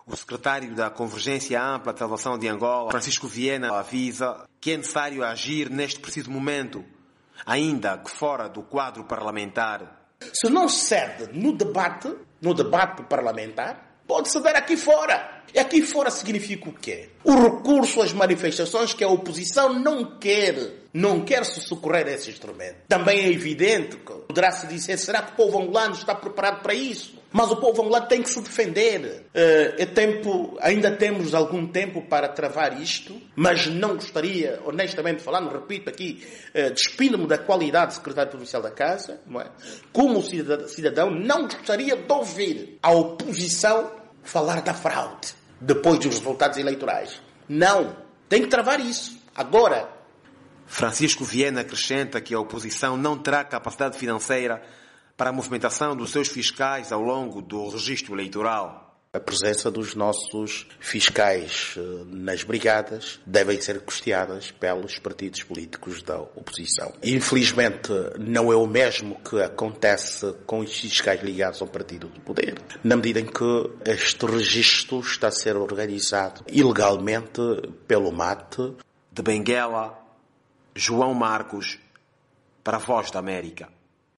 O secretário da Convergência Ampla de Salvação de Angola, Francisco Viena, avisa que é necessário agir neste preciso momento, ainda que fora do quadro parlamentar. Se não cede no debate parlamentar, pode ceder aqui fora. E aqui fora significa o quê? O recurso às manifestações que a oposição não quer se socorrer a esse instrumento. Também é evidente que poderá-se dizer, será que o povo angolano está preparado para isso? Mas o povo angolano tem que se defender. Ainda temos algum tempo para travar isto, mas não gostaria, honestamente falando, repito aqui, despindo-me da qualidade de secretário provincial da Casa, não é? Como cidadão, não gostaria de ouvir a oposição falar da fraude depois dos resultados eleitorais. Não. Tem que travar isso. Agora. Francisco Viena acrescenta que a oposição não terá capacidade financeira para a movimentação dos seus fiscais ao longo do registro eleitoral. A presença dos nossos fiscais nas brigadas devem ser custeadas pelos partidos políticos da oposição. Infelizmente, não é o mesmo que acontece com os fiscais ligados ao partido do poder, na medida em que este registro está a ser organizado ilegalmente pelo MAT. De Benguela, João Marcos, para a Voz da América.